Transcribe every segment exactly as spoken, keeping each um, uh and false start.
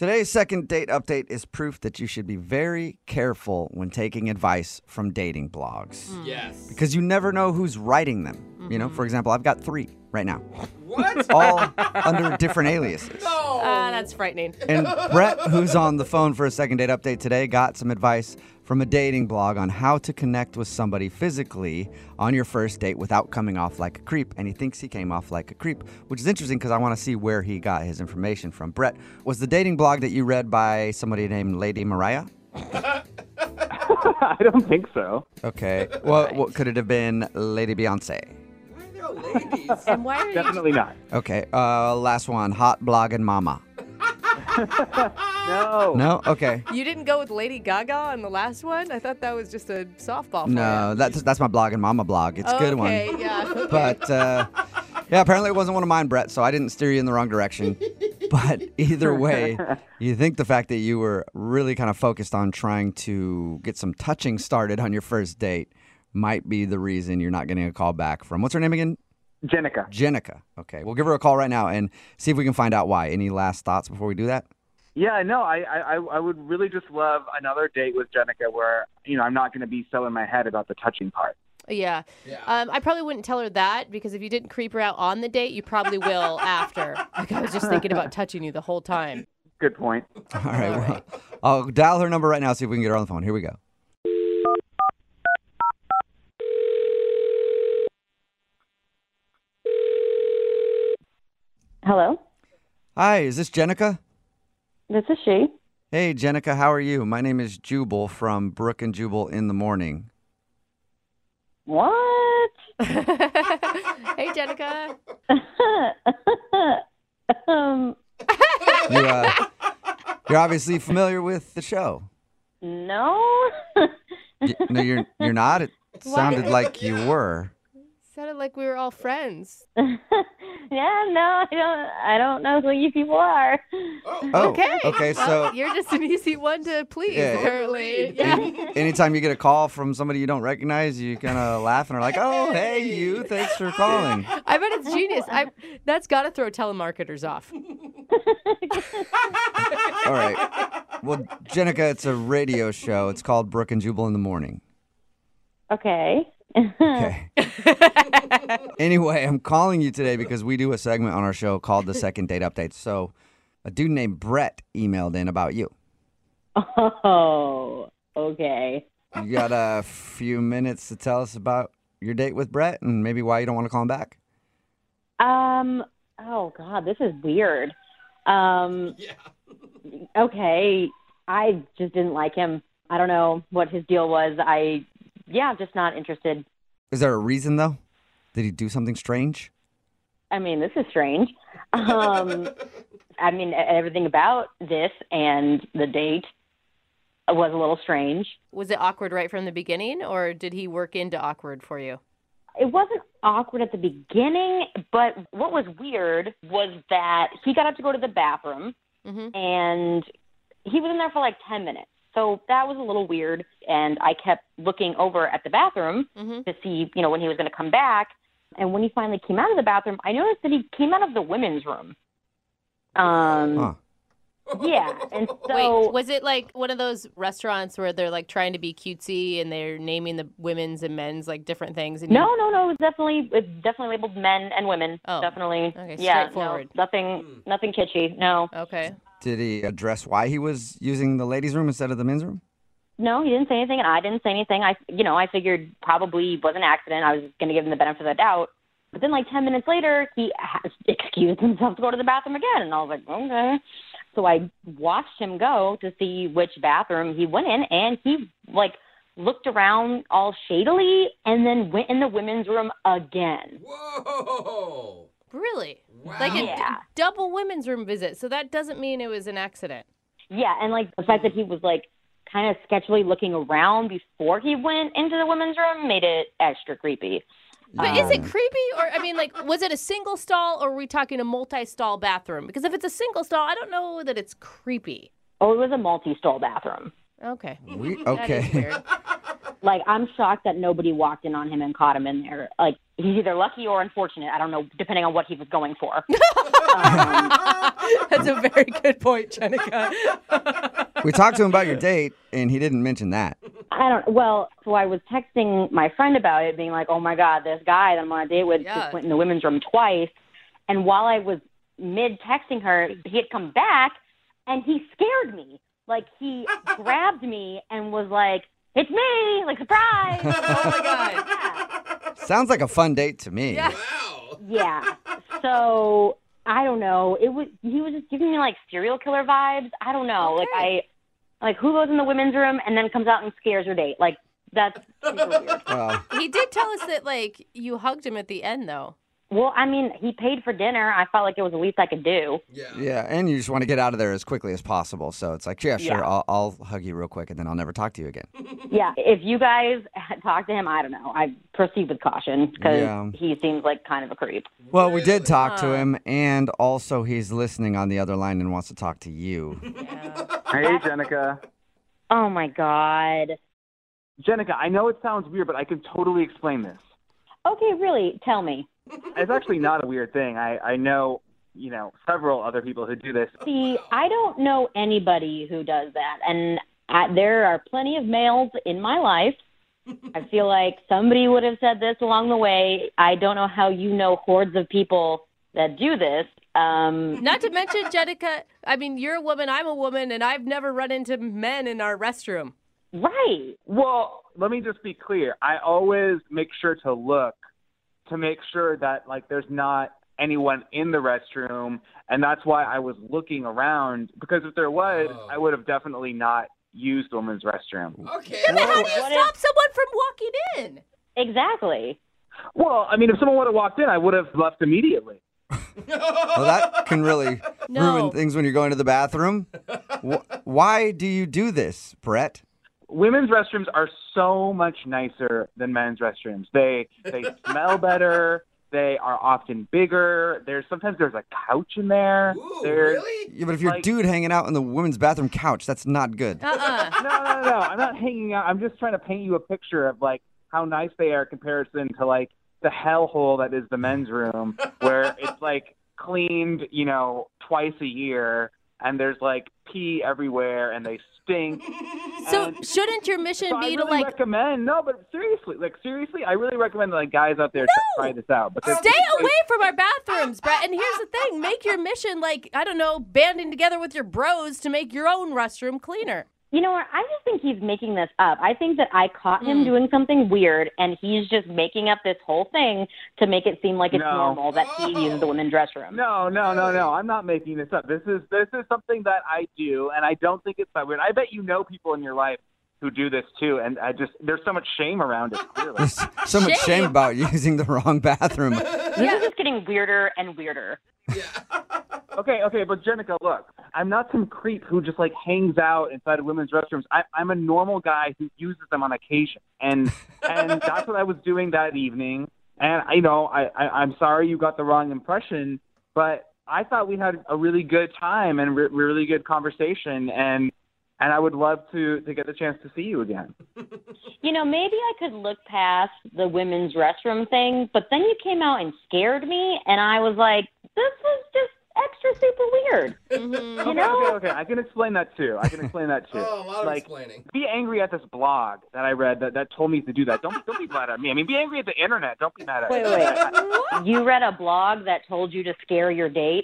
Today's second date update is proof that you should be very careful when taking advice from dating blogs. Mm. Yes. Because you never know who's writing them. Mm-hmm. You know, for example, I've got three right now. What? All under different aliases. No. Uh, that's frightening. And Brett, who's on the phone for a second date update today, got some advice from a dating blog on how to connect with somebody physically on your first date without coming off like a creep. And he thinks he came off like a creep, which is interesting because I want to see where he got his information from. Brett, was the dating blog that you read by somebody named Lady Mariah? I don't think so. Okay. Well, what could it have been Lady Beyonce? Why are there ladies? And why are you... Definitely not. Okay. Uh, last one, Hot Blogging Mama. No. No? Okay. You didn't go with Lady Gaga on the last one? I thought that was just a softball for No, you. that's that's my Blogging Mama blog. It's a good one. Okay, yeah. Okay. But, uh, yeah, apparently it wasn't one of mine, Brett, so I didn't steer you in the wrong direction. But either way, you think the fact that you were really kind of focused on trying to get some touching started on your first date might be the reason you're not getting a call back from, what's her name again? Jenica. Jenica. Okay, we'll give her a call right now and see if we can find out why. Any last thoughts before we do that? Yeah, no, I, I, I would really just love another date with Jenica where, you know, I'm not going to be so in my head about the touching part. Yeah. Yeah. Um, I probably wouldn't tell her that because if you didn't creep her out on the date, you probably will after. Like I was just thinking about touching you the whole time. Good point. All right, well, I'll dial her number right now, see if we can get her on the phone. Here we go. Hello, Hi, is this Jenica? this is she. Hey, Jenica, how are you? My name is Jubal from Brooke and Jubal in the Morning. What? Hey, Jenica. um, You, uh, you're obviously familiar with the show. no. Y- No, you're you're not. It sounded like you were. Sounded like we were all friends. yeah, no, I don't. I don't know who you people are. Oh, Okay. okay. Well, So you're just an easy one to please, Yeah. apparently. Yeah. any- anytime you get a call from somebody you don't recognize, you kind of laugh and are like, "Oh, hey, you! Thanks for calling." I bet it's genius. I that's got to throw telemarketers off. All right. Well, Jenica, it's a radio show. It's called Brooke and Jubal in the Morning. Okay. Okay. Anyway, I'm calling you today because we do a segment on our show called the Second Date Update. So, a dude named Brett emailed in about you. Oh, okay. You got a few minutes to tell us about your date with Brett and maybe why you don't want to call him back? Um. Oh God, this is weird. Um. Yeah. Okay, I just didn't like him. I don't know what his deal was. I, yeah, I'm just not interested. Is there a reason, though? Did he do something strange? I mean, this is strange. Um, I mean, everything about this and the date was a little strange. Was it awkward right from the beginning, or did he work into awkward for you? It wasn't awkward at the beginning, but what was weird was that he got up to go to the bathroom, Mm-hmm. and he was in there for like ten minutes. So that was a little weird, and I kept looking over at the bathroom Mm-hmm. to see, you know, when he was going to come back. And when he finally came out of the bathroom, I noticed that he came out of the women's room. Um, Huh. yeah, and so Wait, was it like one of those restaurants where they're like trying to be cutesy and they're naming the women's and men's like different things? And you- no, no, no. It was definitely it's definitely labeled men and women. Oh, definitely. okay, yeah, straightforward. No, nothing, nothing kitschy. No, Okay. Did he address why he was using the ladies' room instead of the men's room? no. He didn't say anything, and I didn't say anything. I, you know, I figured probably was an accident. I was going to give him the benefit of the doubt. But then, like ten minutes later, he has excused himself to go to the bathroom again, and I was like, okay. So I watched him go to see which bathroom he went in, and he like looked around all shadily, and then went in the women's room again. Whoa. Really? Wow. Like a d- Yeah. double women's room visit. So that doesn't mean it was an accident. Yeah, and like the fact that he was like kind of sketchily looking around before he went into the women's room made it extra creepy. But is it Um, creepy, or I mean, like, was it a single stall, or are we talking a multi-stall bathroom? Because if it's a single stall, I don't know that it's creepy. Oh, it was a multi-stall bathroom. Okay. We, That is okay. weird. Like, I'm shocked that nobody walked in on him and caught him in there. Like, he's either lucky or unfortunate. I don't know, depending on what he was going for. um, That's a very good point, Jenica. We talked to him about your date, and he didn't mention that. I don't. Well, so I was texting my friend about it, being like, "Oh my God, this guy that I'm on a date with Yeah. just went in the women's room twice." And while I was mid texting her, he had come back, and he scared me. Like he grabbed me and was like, "It's me!" Like surprise. Oh my God. Yeah. Sounds like a fun date to me. Yeah. Wow. Yeah. So I don't know. It was he was just giving me like serial killer vibes. I don't know. Like I like who goes in the women's room and then comes out and scares her date. Like that's super weird. Well, He did tell us that, like, you hugged him at the end, though. Well, I mean, he paid for dinner. I felt like it was the least I could do. Yeah. yeah, and you just want to get out of there as quickly as possible. So it's like, yeah, sure, Yeah. I'll, I'll hug you real quick, and then I'll never talk to you again. Yeah. If you guys talk to him, I don't know. I proceed with caution because Yeah. he seems like kind of a creep. Well, we did Really? talk to Huh. him, and also he's listening on the other line and wants to talk to you. Yeah. Hey, Jenica. Oh my God. Jenica, I know it sounds weird, but I can totally explain this. Okay, really? Tell me. It's actually not a weird thing. I, I know, you know, several other people who do this. See, I don't know anybody who does that, and I, there are plenty of males in my life. I feel like somebody would have said this along the way. I don't know how you know hordes of people that do this. Um, Not to mention, Jenica, I mean, you're a woman, I'm a woman, and I've never run into men in our restroom. right. Well, let me just be clear. I always make sure to look to make sure that, like, there's not anyone in the restroom, and that's why I was looking around, because if there was, Oh. I would have definitely not used women's restroom. Okay. Then how do you What stop someone from walking in? Exactly. Well, I mean, if someone would have walked in, I would have left immediately. Well, that can really No. ruin things when you're going to the bathroom. Wh- Why do you do this, Brett? Women's restrooms are so much nicer than men's restrooms. They they smell better. They are often bigger. There's sometimes there's a couch in there. Ooh, There's, really? Yeah, but if you're a Like- dude hanging out in the women's bathroom couch, that's not good. Uh-uh. No, no, no. I'm not hanging out. I'm just trying to paint you a picture of like how nice they are in comparison to like the hellhole that is the men's room, where it's like cleaned, you know, twice a year, and there's like pee everywhere, and they stink. So And- shouldn't your mission So I be really to, like, recommend no, but seriously, like seriously, I really recommend that like guys out there No! try this out. Because stay away from our bathrooms, Brett? And here's the thing. Make your mission, like, I don't know, banding together with your bros to make your own restroom cleaner. You know what? I just think he's making this up. I think that I caught him Mm. doing something weird, and he's just making up this whole thing to make it seem like it's No. normal that he uses the women's restroom. No, no, no, no. I'm not making this up. This is this is something that I do, and I don't think it's that weird. I bet you know people in your life who do this too, and I just there's so much shame around it. Clearly. There's so much Shame. shame about using the wrong bathroom. This is just getting weirder and weirder. Yeah. Okay, okay, but Jenica, look, I'm not some creep who just like hangs out inside of women's restrooms. I, I'm a normal guy who uses them on occasion, and and that's what I was doing that evening. And you know, I, I I'm sorry you got the wrong impression, but I thought we had a really good time and re- really good conversation, and and I would love to to get the chance to see you again. You know, maybe I could look past the women's restroom thing, but then you came out and scared me, and I was like, this was just extra super weird. Mhm. You know? Okay, okay, I can explain that too. I can explain that too. Oh, a lot of like, explaining. be angry at this blog that I read that, that told me to do that. Don't don't be mad at me. I mean, be angry at the internet. Don't be mad at Wait, me. wait. You read a blog that told you to scare your date?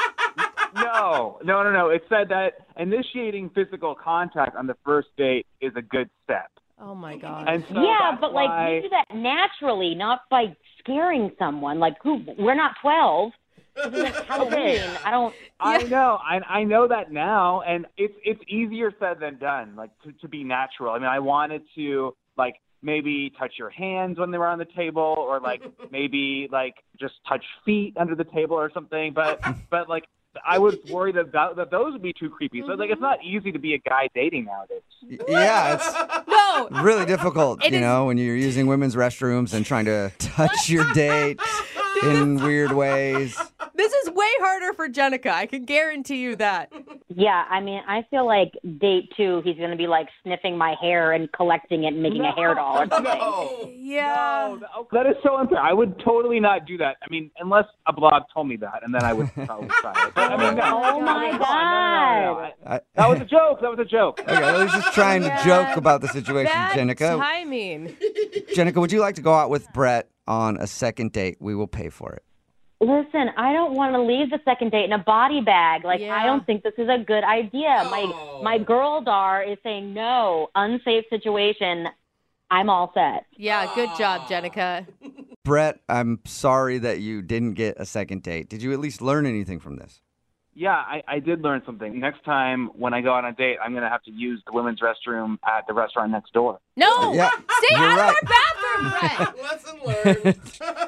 No, no, no, no. It said that initiating physical contact on the first date is a good step. Oh, my God. And so yeah, that's but why, like you do that naturally, not by scaring someone. Like who? We're not twelve. This isn't Halloween. I don't. I know, I I know that now, and it's it's easier said than done. Like to to be natural. I mean, I wanted to like maybe touch your hands when they were on the table, or like maybe like just touch feet under the table or something. But but like I was worried that that, that those would be too creepy. So like it's not easy to be a guy dating nowadays. Y- Yeah, it's No. really difficult, It you is- know, when you're using women's restrooms and trying to touch your date. in weird ways. This is way harder for Jenica. I can guarantee you that. Yeah, I mean, I feel like date two, he's going to be like sniffing my hair and collecting it and making a hair doll or something. No. Yeah. No, that is so unfair. I would totally not do that. I mean, unless a blog told me that, and then I would probably try it. But, I mean, no. Oh, my No, no, no, no, no. God. I, That was a joke. That was a joke. okay, I was just trying to joke about the situation, Bad Jenica. timing. Jenica, would you like to go out with Brett on a second date? We will pay for it. Listen, I don't want to leave the second date in a body bag. Like, Yeah. I don't think this is a good idea. Oh. My my girl dar is saying no, unsafe situation. I'm all set. Yeah, good job, Jenica. Brett, I'm sorry that you didn't get a second date. Did you at least learn anything from this? Yeah, I, I did learn something. Next time when I go on a date, I'm going to have to use the women's restroom at the restaurant next door. No, Yeah, stay you're out right. of our bathroom, Brett. Lesson learned.